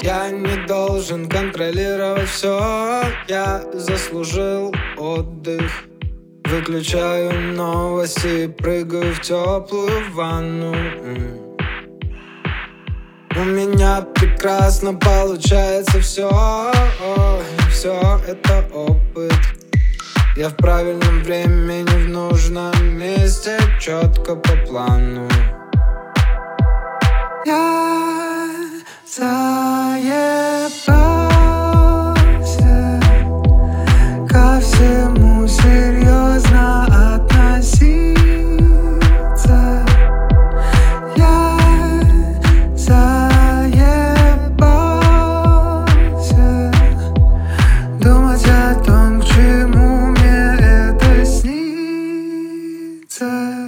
Я не должен контролировать все. Я заслужил отдых. Выключаю новости, прыгаю в теплую ванну. У меня прекрасно получается все. Все это опыт. Я в правильном времени, в нужном месте, четко по плану. Я заебался ко всему серьезно относиться. Я заебался думать о том, к чему мне это снится.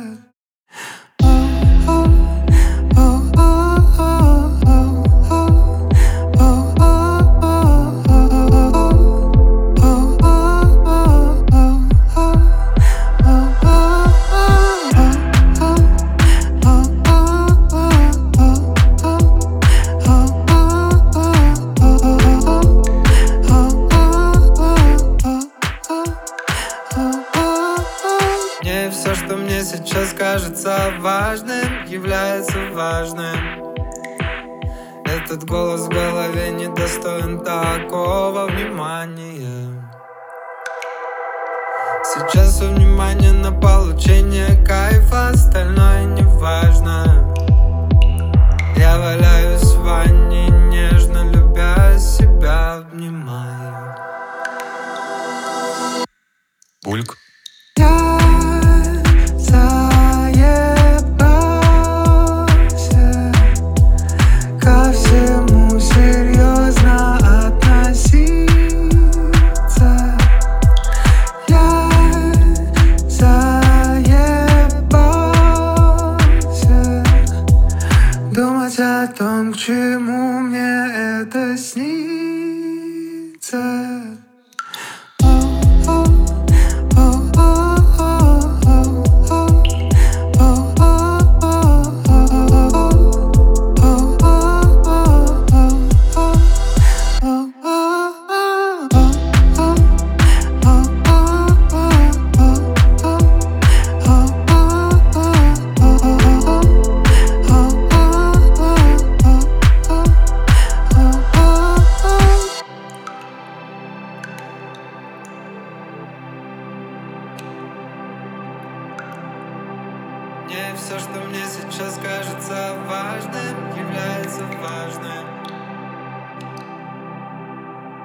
Не все, что мне сейчас кажется важным, является важным. Этот голос в голове не достоин такого внимания. Сейчас все внимание на получение кайфа, остальное не важно. Я валяюсь в ванне, нежно любя себя, обнимаю. Бульк. Я заебался ко всему серьезно относиться. Я заебался думать о том, к чему мне это снится. Не все, что мне сейчас кажется важным.